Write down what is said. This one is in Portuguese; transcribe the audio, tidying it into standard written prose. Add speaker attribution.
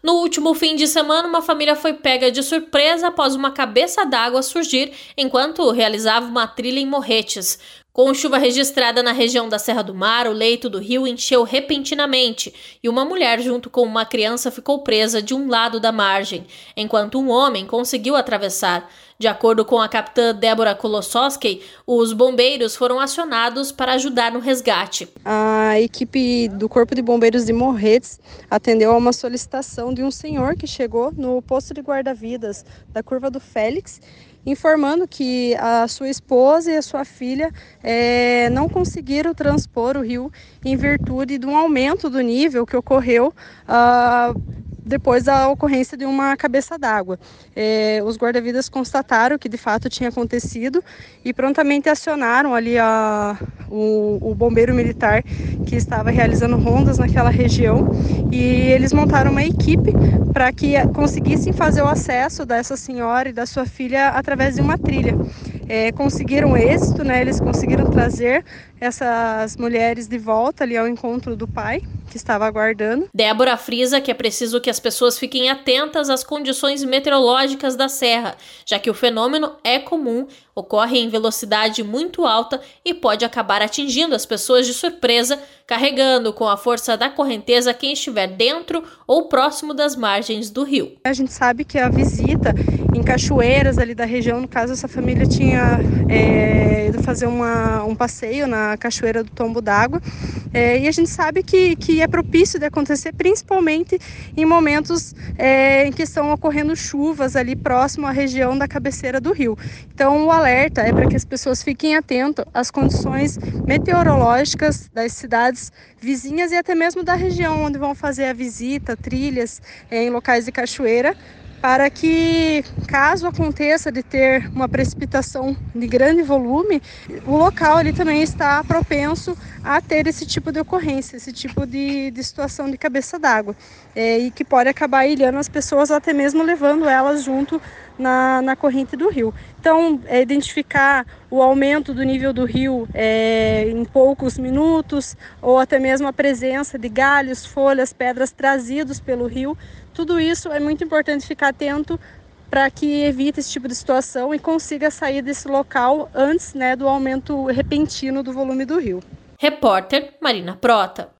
Speaker 1: No último fim de semana, uma família foi pega de surpresa após uma cabeça d'água surgir enquanto realizava uma trilha em Morretes. Com chuva registrada na região da Serra do Mar, o leito do rio encheu repentinamente e uma mulher junto com uma criança ficou presa de um lado da margem, enquanto um homem conseguiu atravessar. De acordo com a capitã Débora Kolossowski, os bombeiros foram acionados para ajudar no resgate.
Speaker 2: A equipe do Corpo de Bombeiros de Morretes atendeu a uma solicitação de um senhor que chegou no posto de guarda-vidas da Curva do Félix, informando que a sua esposa e a sua filha não conseguiram transpor o rio em virtude de um aumento do nível que ocorreu depois da ocorrência de uma cabeça d'água. Os guarda-vidas constataram que de fato tinha acontecido e prontamente acionaram ali o bombeiro militar que estava realizando rondas naquela região, e eles montaram uma equipe para que conseguissem fazer o acesso dessa senhora e da sua filha através de uma trilha. Conseguiram êxito, né? Eles conseguiram trazer essas mulheres de volta ali ao encontro do pai, que estava aguardando.
Speaker 1: Débora frisa que é preciso que as pessoas fiquem atentas às condições meteorológicas da serra, já que o fenômeno é comum, ocorre em velocidade muito alta e pode acabar atingindo as pessoas de surpresa, carregando com a força da correnteza quem estiver dentro ou próximo das margens do rio.
Speaker 2: A gente sabe que a visita em cachoeiras ali da região, no caso essa família tinha ido fazer um passeio na cachoeira do Tombo d'Água, e a gente sabe que é propício de acontecer principalmente em momentos em que estão ocorrendo chuvas ali próximo à região da cabeceira do rio. Então o alerta é para que as pessoas fiquem atentas às condições meteorológicas das cidades vizinhas e até mesmo da região onde vão fazer a visita, trilhas em locais de cachoeira, para que, caso aconteça de ter uma precipitação de grande volume, o local ali também está propenso a ter esse tipo de ocorrência, esse tipo de situação de cabeça d'água, e que pode acabar ilhando as pessoas ou até mesmo levando elas junto na corrente do rio. Então, identificar o aumento do nível do rio em poucos minutos, ou até mesmo a presença de galhos, folhas, pedras trazidos pelo rio, tudo isso é muito importante ficar atento para que evite esse tipo de situação e consiga sair desse local antes, do aumento repentino do volume do rio.
Speaker 1: Repórter Marina Prota.